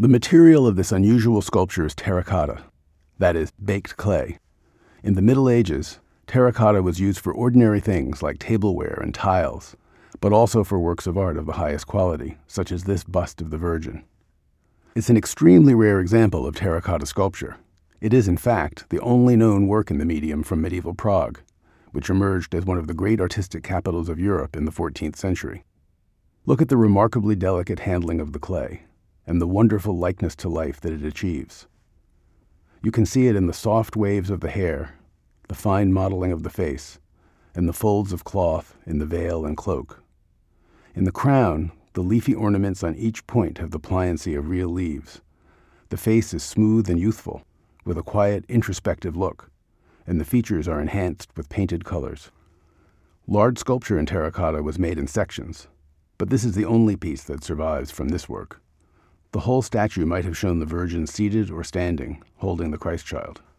The material of this unusual sculpture is terracotta, that is, baked clay. In the Middle Ages, terracotta was used for ordinary things like tableware and tiles, but also for works of art of the highest quality, such as this bust of the Virgin. It's an extremely rare example of terracotta sculpture. It is, in fact, the only known work in the medium from medieval Prague, which emerged as one of the great artistic capitals of Europe in the 14th century. Look at the remarkably delicate handling of the clay, and the wonderful likeness to life that it achieves. You can see it in the soft waves of the hair, the fine modeling of the face, and the folds of cloth in the veil and cloak. In the crown, the leafy ornaments on each point have the pliancy of real leaves. The face is smooth and youthful, with a quiet, introspective look, and the features are enhanced with painted colors. Large sculpture in terracotta was made in sections, but this is the only piece that survives from this work. The whole statue might have shown the Virgin seated or standing, holding the Christ child.